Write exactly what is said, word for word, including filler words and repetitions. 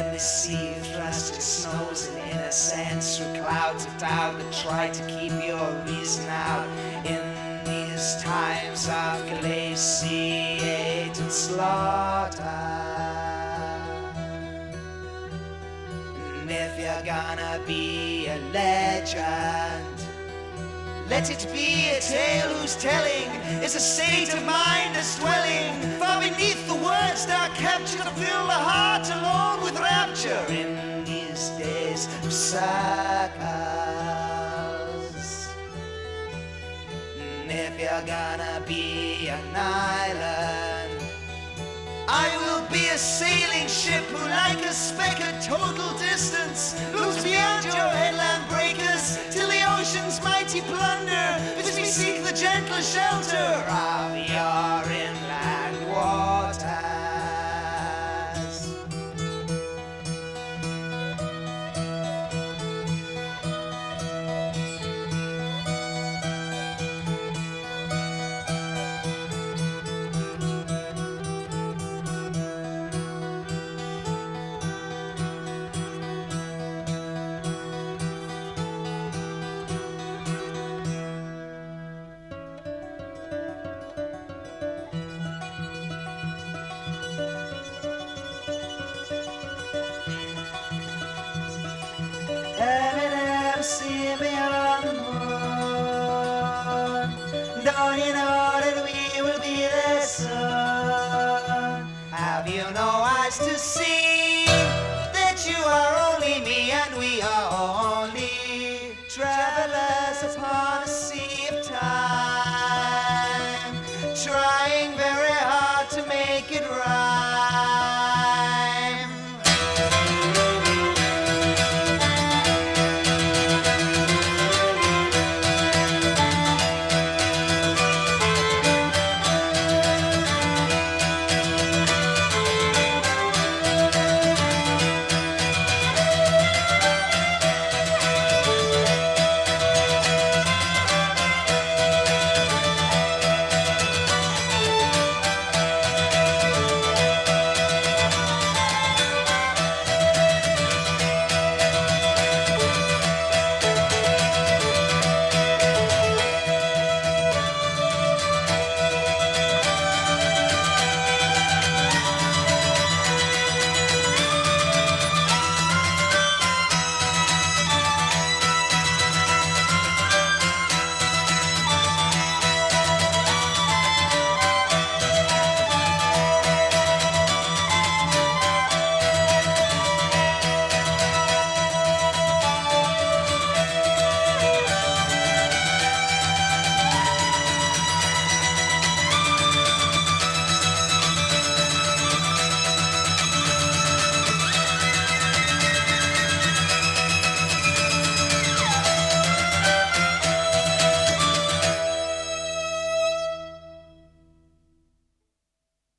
when the sea thrust its snows in innocence through clouds of doubt that try to keep your reason out in these times of glaciated slaughter. And if you're gonna be a legend, let it be a tale whose telling is a state of mind as dwelling far beneath the words that capture to fill the heart alone with rapture in these days of circles. And if you're gonna be an island, I will be a sailing ship who, like a speck at total distance, looks beyond your headland breakers till the ocean's mighty plunder bids me seek the gentle shelter of your